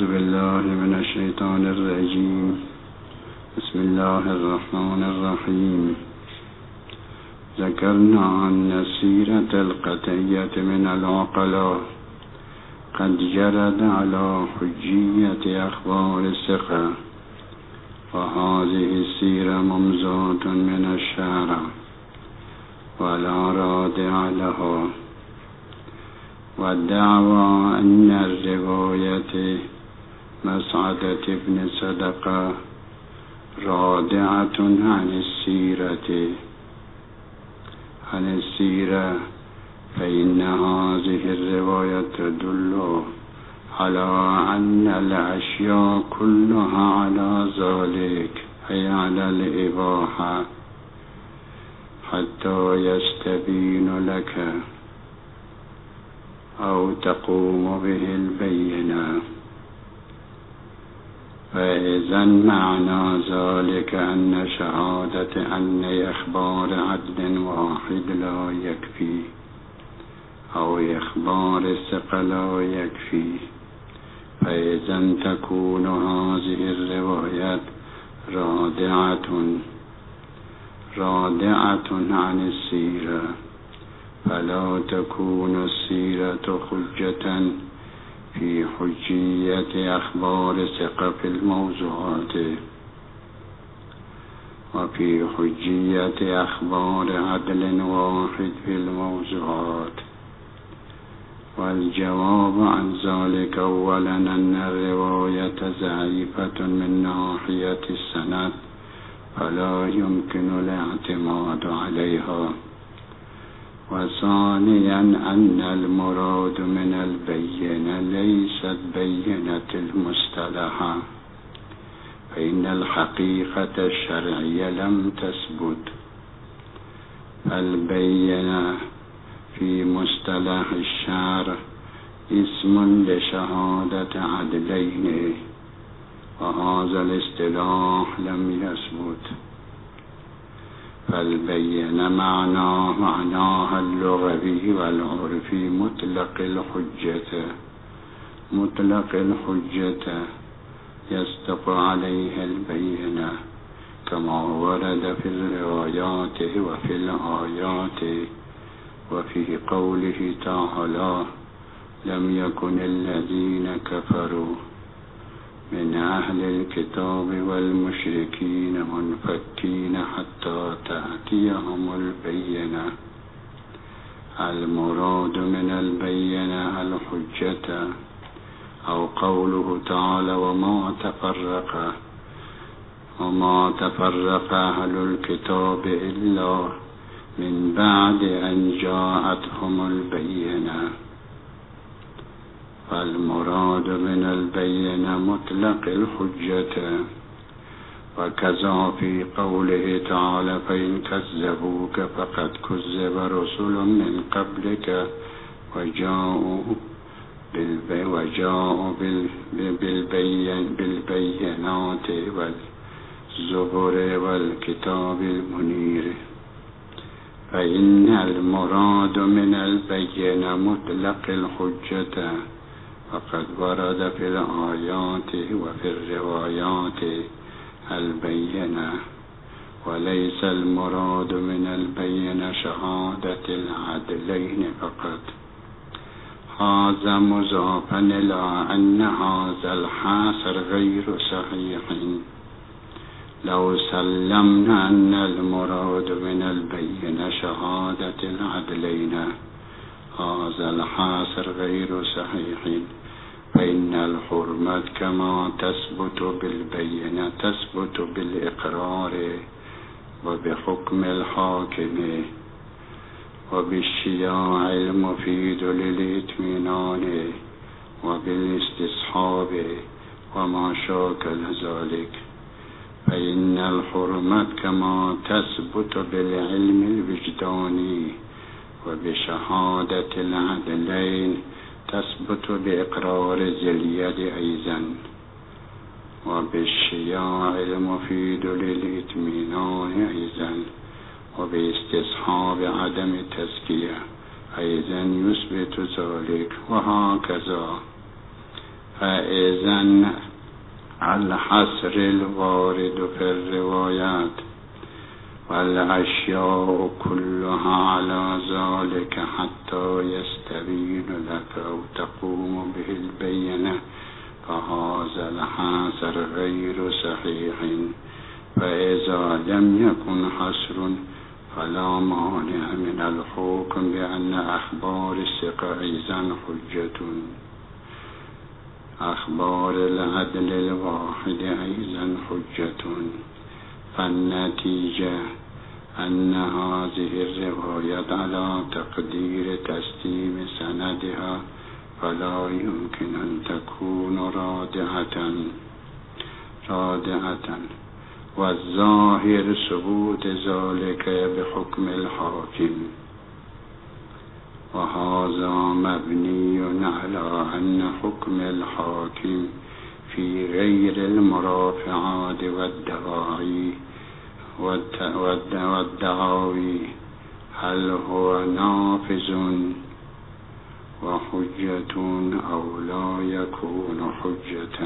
أعوذ بالله من الشيطان الرجيم. بسم الله الرحمن الرحيم. ذكرنا أن السيرة القطعية من العقلاء قد جرت على حجية أخبار الثقة، وهذه السيرة ممزوجة من الشرع ولا رادع لها، والدعوى أن الرواية مسعدة بن صدقة رادعة عن السيرة فإن هذه الرواية تدل على أن الأشياء كلها على ذلك، أي على الإباحة، حتى يستبين لك أو تقوم به البينة. فإذا معنى ذلك أن شهادة أن إخبار عدل واحد لا يكفي، أو إخبار الثقة لا يكفي، فإذا تكون هذه الروايات رادعة عن السيرة، فلا تكون السيرة حجة في حجية أخبار ثقة في الموضوعات، وفي حجية أخبار عدل واحد في الموضوعات. والجواب عن ذلك أولا أن الرواية ضعيفة من ناحية السند، فلا يمكن الاعتماد عليها. وثانيا أن المراد من البينة ليست بينة المصطلحة، فإن الحقيقة الشرعية لم تثبت. البينة في مصطلح الشرع اسم لشهادة عدلين، وهذا الاصطلاح لم يثبت. فالبينة معناها اللغوي والعرفي مطلق الحجة يصدق عليه البينة، كما ورد في الروايات وفي الآيات، وفي قوله تعالى: لم يكن الذين كفروا من أهل الكتاب والمشركين منفكين حتى تأتيهم البينة. المراد من البينة الحجة، أو قوله تعالى: وما تفرق أهل الكتاب إلا من بعد أن جاءتهم البينة. فالمراد من البينة مطلق الحجة. وكذا في قوله تعالى: فإن كذبوك فقد كذب رسل من قبلك وجاءوا بالبينات والزبر والكتاب المنير. فإن المراد من البينة مطلق الحجة، وقد ورد في الآيات وفي الروايات البينة، وليس المراد من البينة شهادة العدلين فقط. هذا مضافا إلى أن هذا الحصر غير صحيح. لو سلمنا أن المراد من البينة شهادة العدلين، هذا الحصر غير صحيح، فإن الحرمة كما تثبت بالبينة تثبت بالإقرار وبحكم الحاكم وبالشياع المفيد للإطمئنان وبالاستصحاب وما شاكل ذلك. فإن الحرمة كما تثبت بالعلم الوجداني وبشهادة العدلين تثبت بإقرار ذي اليد أيضا، وبالشياع المفيد للإطمئنان أيضا، وباستصحاب عدم التزكية أيضا يثبت ذلك، وهكذا. فإذن الحصر الوارد في الروايات والأشياء كلها على ذلك حتى يستبين لك أو تقوم به البينة، فهذا الحصر غير صحيح. فإذا لم يكن حصر فلا مانع من الحكم بأن أخبار الثقة أيضا حجة، أخبار العدل الواحد أيضا حجة. فالنتيجة أن هذه الروايات على تقدير تسليم سندها فلا يمكن أن تكون رادعة، والظاهر ثبوت ذلك بحكم الحاكم، وهذا مبني على أن حكم الحاكم في غير المرافعات والدعاوي هل هو نافذ وحجة أو لا يكون حجة.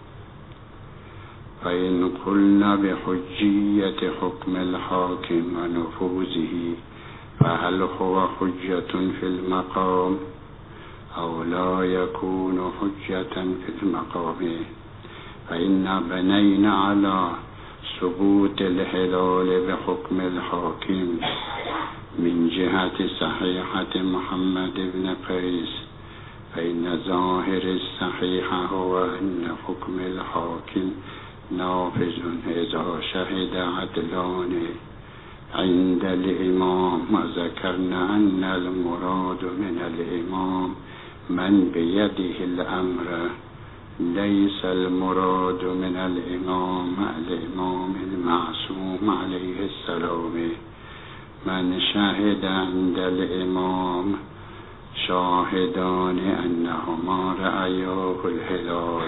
فإن قلنا بحجية حكم الحاكم ونفوذه فهل هو حجة في المقام أو لا يكون حجة في المقام؟ فإن بنينا على ثبوت الهلال بحكم الحاكم من جهة صحيحة محمد بن قيس، فإن ظاهر الصحيح هو أن حكم الحاكم نافذ إذا شهد عدلان عند الإمام. وذكرنا أن المراد من الإمام من بيده الأمر، ليس المراد من الإمام المعصوم عليه السلام. من شهد عند الإمام شاهدان أنهما رأياه الهلال،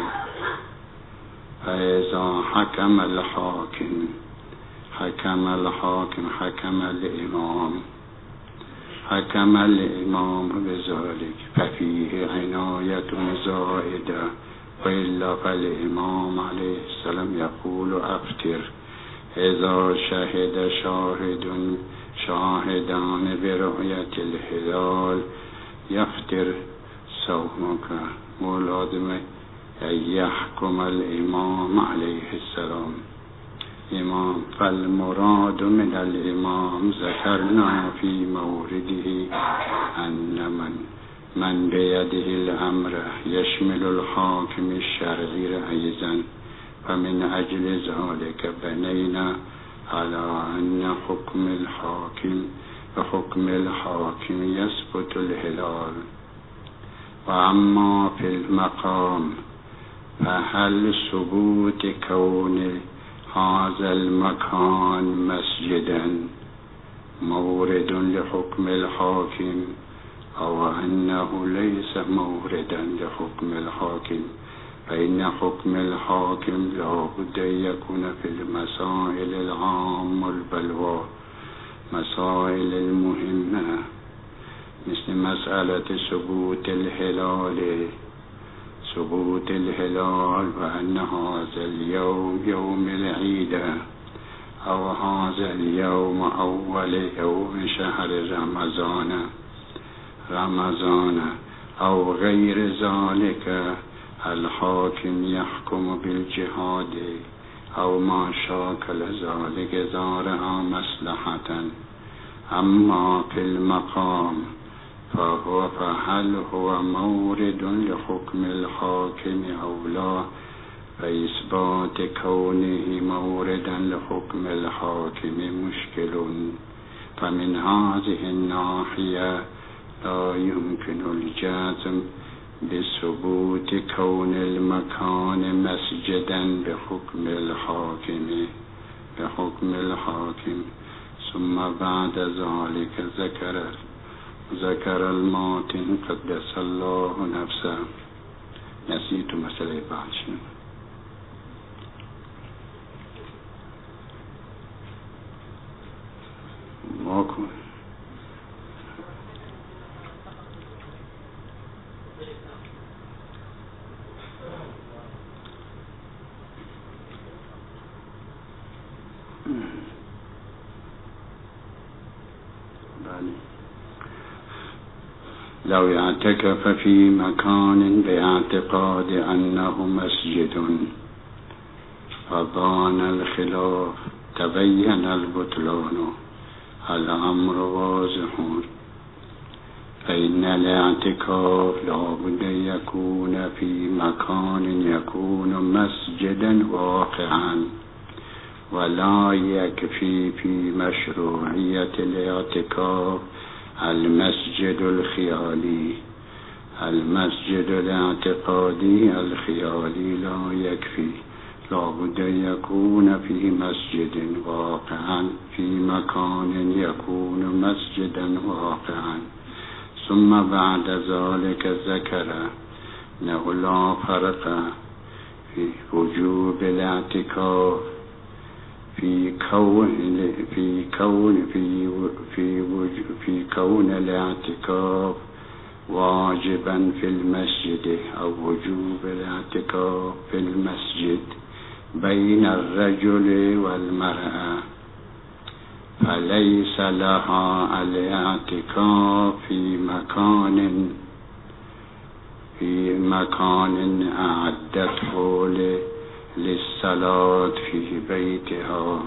فإذا حكم الإمام بذلك ففيه عناية زائدة، وإلا فالإمام عليه السلام يقول أفطر. إذا شهد شاهدان برؤية الهلال يفطر صومك، ولازم أن يحكم الإمام عليه السلام. فالمراد من الإمام ذكرنا في مورده أن من بيده الأمر يشمل الحاكم الشرعي أيضا، فمن أجل ذلك بنينا على أن بحكم الحاكم يثبت الهلال. وأما في المقام فهل ثبوت كون هذا المكان مسجدا مورد لحكم الحاكم أو أنه ليس موردا لحكم الحاكم؟ فإن حكم الحاكم لا بد أن يكون في المسائل العامة البلوى، مسائل المهمة، مثل مسألة ثبوت الهلال وأن هذا اليوم يوم العيد، أو هذا اليوم أول يوم شهر رمضان أو غير ذلك. الحاكم يحكم بالجهاد أو ما شاكل ذلك إذا رأى مصلحة. أما في المقام فهل هو مورد لحكم الحاكم أو لا؟ فإثبات كونه موردا لحكم الحاكم مشكل. فمن هذه الناحية لا يمكن الجزم بثبوت كون المكان مسجدا بحكم الحاكم. ثم بعد ذلك ذكر الماتن قدس الله نفسه. نسيت مسألة بعد شنو ماكو. لو اعتكف في مكان باعتقاد أنه مسجد فبان الخلاف تبين البطلان الأمر واضح، فإن الاعتكاف لابد يكون في مكان يكون مسجدا واقعا، ولا يكفي في مشروعية الاعتكاف المسجد الخيالي. المسجد الاعتقادي الخيالي لا يكفي، لابد يكون في مسجد واقعا، في مكان يكون مسجدا واقعا. ثم بعد ذلك ذكر أنه لا فرق في وجوب الاعتكاف في كون الاعتكاف واجبا في المسجد أو وجوب الاعتكاف في المسجد بين الرجل والمرأة، فليس لها الاعتكاف في مكان أعدته للصلاة في بيتها،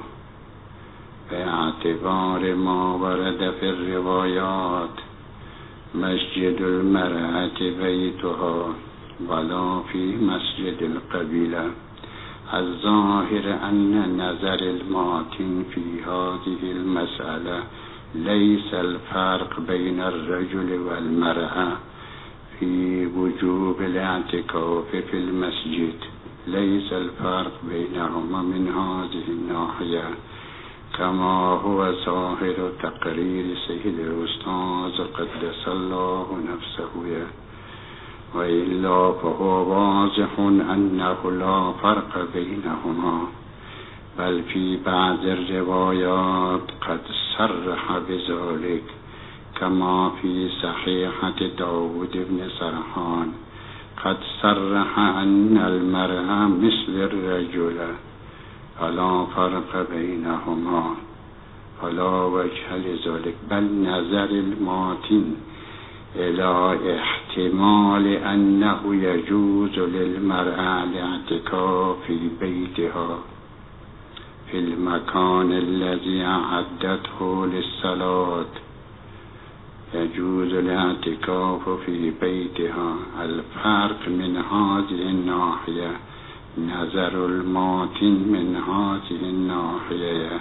باعتبار ما ورد في الروايات مسجد المرأة بيتها ولا في مسجد القبيلة. الظاهر أن نظر الماتن في هذه المسألة ليس الفرق بين الرجل والمرأة في وجوب الاعتكاف في المسجد، ليس الفرق بينهما من هذه الناحية، كما هو ظاهر تقرير سيد الأستاذ قدس الله نفسه، وإلا فهو واضح أنه لا فرق بينهما، بل في بعض الروايات قد صرح بذلك، كما في صحيحة داود بن سرحان قد صرح أن المرأة مثل الرجل فلا فرق بينهما، فلا وجه لذلك، بل نظر الماتن إلى احتمال أنه يجوز للمرأة الاعتكاف في بيتها في المكان الذي أعدته للصلاة، يجوز الاعتكاف في بيتها. الفرق من هذه الناحية نظر الماتن من هذه الناحية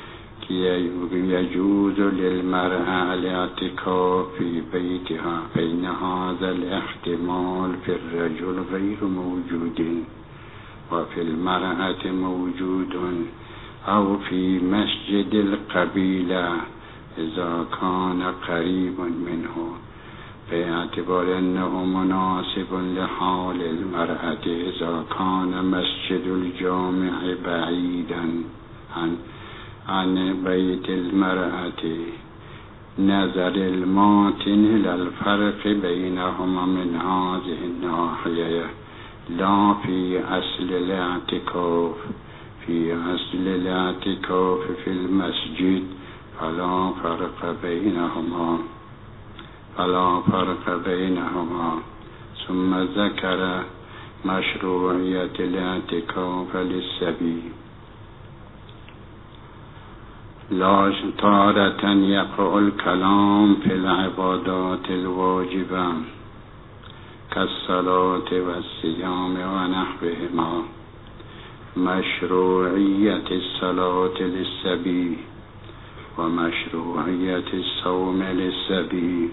يجوز للمرأة الاعتكاف في بيتها، فإن هذا الاحتمال في الرجل غير موجود وفي المرأة موجود، أو في مسجد القبيلة إذا كان قريب منه، باعتبار أنه مناسب لحال المرأة إذا كان مسجد الجامع بعيدا عن بيت المرأة. نظر الماتن إلى الفرق بينهما من هذه الناحية، لا في أصل الاعتكاف. في أصل الاعتكاف في المسجد فلا فرق بينهما. ثم ذكر مشروعية الاعتكاف للسبي. لا تارة يقع الكلام في العبادات الواجبة كالصلاة والصيام ونحوهما. مشروعية الصلاة للسبي ومشروعية الصوم للسبي،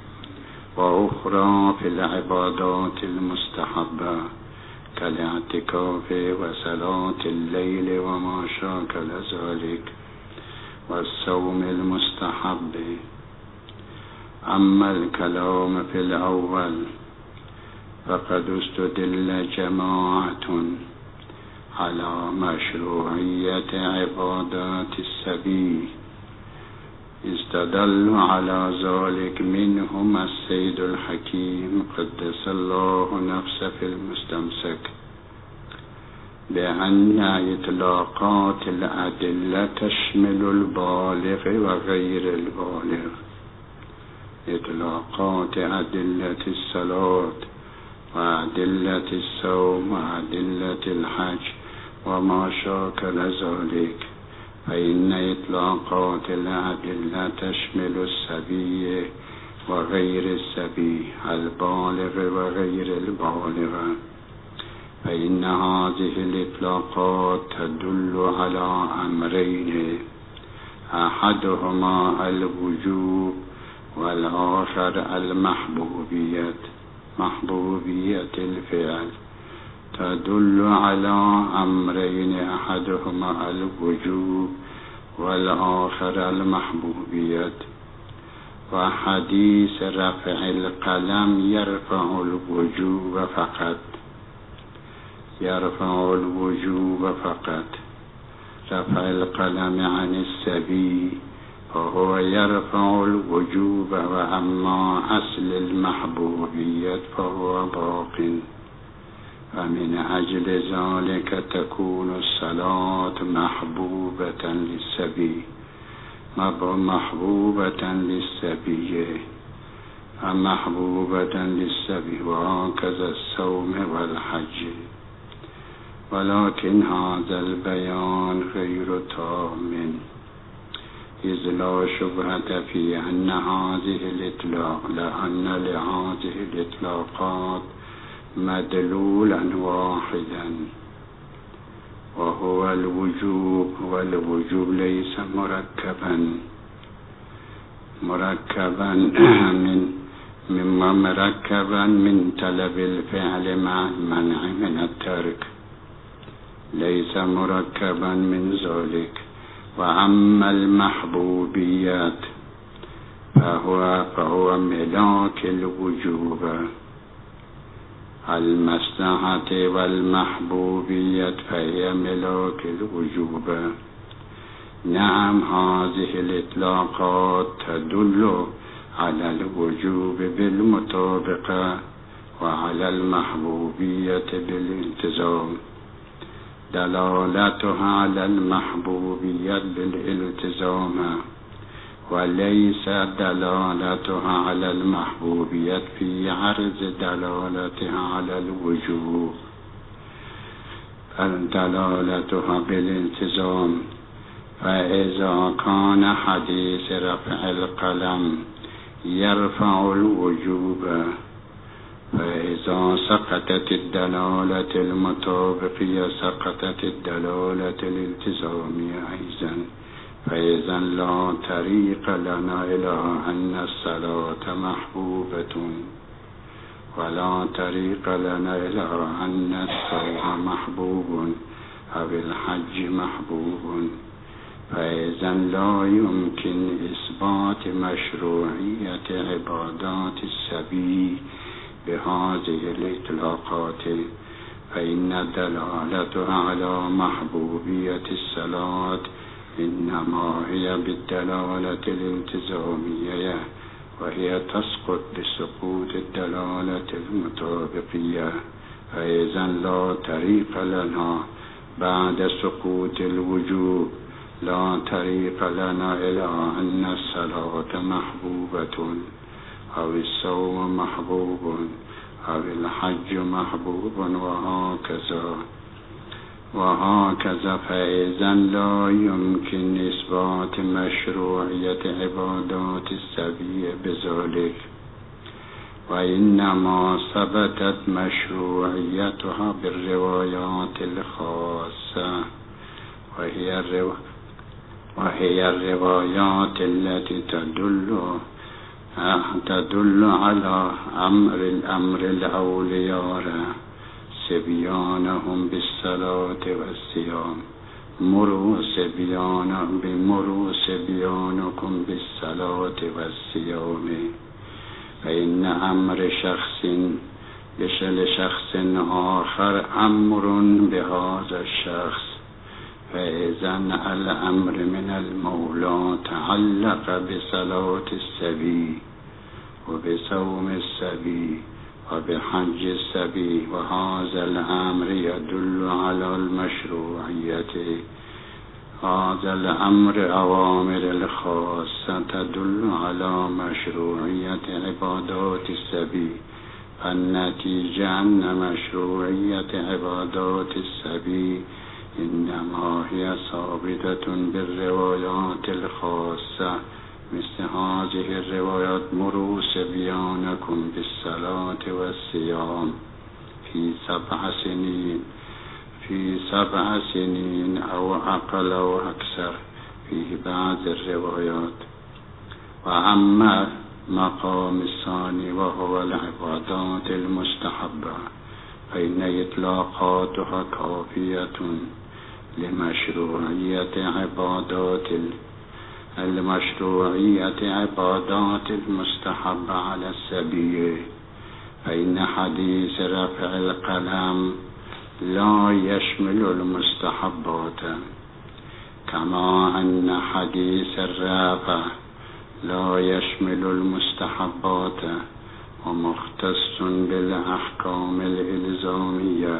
وأخرى في العبادات المستحبة كالاعتكاف وصلاة الليل وما شاكل ذلك والصوم المستحب. أما الكلام في الأول فقد استدل جماعة على مشروعية عبادات السبي، استدلوا على ذلك منهم السيد الحكيم قدس الله نفسه في المستمسك بأن إطلاقات الأدلة تشمل البالغ وغير البالغ. إطلاقات أدلة الصلاة وأدلة الصوم وأدلة الحج وما شاكل ذلك، فإن إطلاقات الأدلة تشمل الصبي وغير الصبي، البالغ وغير البالغ، فإن هذه الإطلاقات تدل على أمرين: أحدهما الوجوب والآخر المحبوبية، محبوبية الفعل. تدل على أمرين: أحدهما الوجوب والآخر المحبوبية. وحديث رفع القلم يرفع الوجوب فقط، يرفع الوجوب فقط. رفع القلم عن الصبي فهو يرفع الوجوب، وأما أصل المحبوبية فهو باق. فمن أجل ذلك تكون الصلاة محبوبة للصبي، محبوبة للصبي، محبوبة للصبي، وهكذا الصوم والحج. ولكن هذا البيان غير تام، إذ لا شبهة في أن لأن لهذه الإطلاقات مدلولا واحدا وهو الوجوب، والوجوب ليس مركبا من طلب الفعل مع المنع من الترك، ليس مركبا من ذلك. وأما المحبوبيات فهو ملاك الوجوب، المصلحة والمحبوبية فهي ملاك الوجوب. نعم، هذه الإطلاقات تدل على الوجوب بالمطابقة وعلى المحبوبية بالالتزام. دلالتها على المحبوبية بالالتزام، وليس دلالتها على المحبوبية في عرض دلالتها على الوجوب، دلالتها بالالتزام. فإذا كان حديث رفع القلم يرفع الوجوب، فإذا سقطت الدلالة المطابقية سقطت الدلالة الالتزامية أيضا. فإذا لا طريق لنا إلى أن الصلاة محبوبة، ولا طريق لنا إلى أن الصوم محبوب أو الحج محبوب. فإذا لا يمكن إثبات مشروعية عبادات الصبي بهذه الإطلاقات، فإن الدلالة على محبوبية الصلاة إنما هي بالدلالة الالتزامية، وهي تسقط بسقوط الدلالة المطابقية. فإذا لا طريق لنا بعد سقوط الوجوب، لا طريق لنا إلى أن الصلاة محبوبة أو الصوم محبوب أو الحج محبوب، وهكذا. فإذا لا يمكن إثبات مشروعية عبادات الصبي بذلك، وإنما ثبتت مشروعيتها بالروايات الخاصة، وهي الروايات التي تدل على الأمر الأولياء صبيانهم بالصلاة والصيام. مروا صبيانكم بالصلاة والصيام. فإن أمر شخص لشخص آخر أمر بهذا الشخص، فإذا الأمر من المولى تعلق بصلاة الصبي وبصوم الصبي وبحج السبي. وهذا الأمر يدل على المشروعية. هذا الأمر أوامر الخاصة تدل على مشروعية عبادات السبي. فالنتيجة أن مشروعية عبادات السبي إنما هي ثابتة بالروايات الخاصة، مثل هذه الروايات: مروا صبيانكم بالصلاة والصيام في 7 سنين أو أقل أو أكثر في بعض الروايات. وأما مقام الثاني وهو العبادات المستحبة فإن إطلاقاتها كافية لمشروعية عبادات المستحبة على السبيل. فإن حديث رفع القلم لا يشمل المستحبات، كما أن حديث الرفع لا يشمل المستحبات ومختص بالأحكام الإلزامية.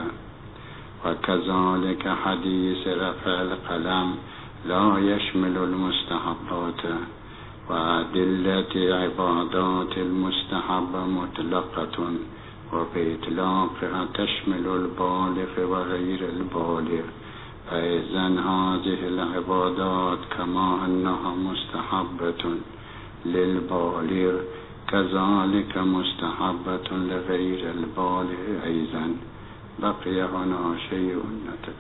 وكذلك حديث رفع القلم لا يشمل المستحبات. وأدلة عبادات المستحبة مطلقة، وبإطلاقها تشمل البالغ وغير البالغ. فإذن هذه العبادات كما أنها مستحبة للبالغ كذلك مستحبة لغير البالغ أيضا. بقي هنا شيء